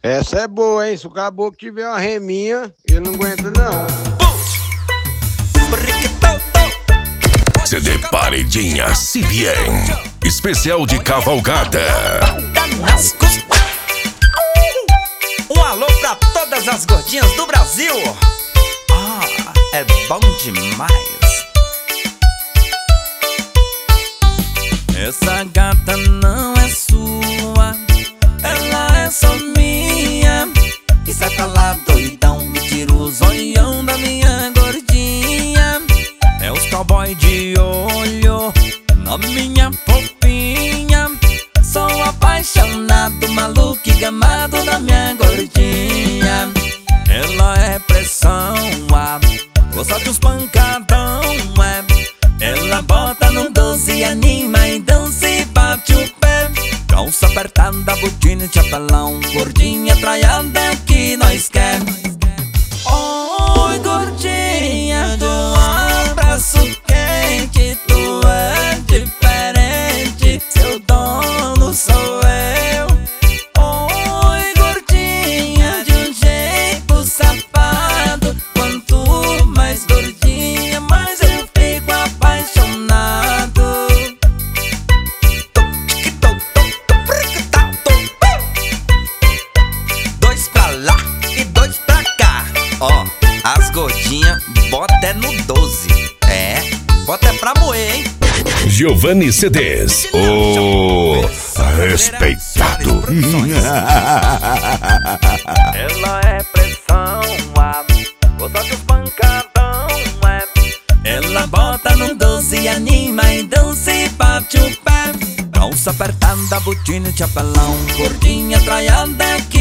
Essa é boa, hein? Se o caboclo tiver uma reminha, ele não aguenta, não. CD Paredinha CBN, especial de cavalgada. Um alô pra todas as gordinhas do Brasil. É bom demais. Essa gata não é sua, ela é só minha. E sai pra lá doidão, me tira o zoião da minha gordinha. É os cowboy de olho na minha fofinha. Sou apaixonado, maluco e gamado da minha gordinha. Ela é pressão, gosta de uns pancadão, Ela bota no 12, anima e dança e bate o pé. Calça apertada, botina e chapelão. Gordinha traiada é o que nós quer. Oi gordinha, do abraço quente. Tu é diferente, seu dono sou eu. Oi gordinha, de um jeito safado. Quanto mais gordinha, mais eu fico apaixonado. Dois pra lá e dois pra cá. As gordinhas bota é no 12. Bota é pra moer, hein? Giovanni CDs, o respeitado. Ela é pressão, gosta de pancadão, Ela bota no 12, anima e dança e bate o pé. Calça apertada, botina e chapelão. Gordinha traiada é o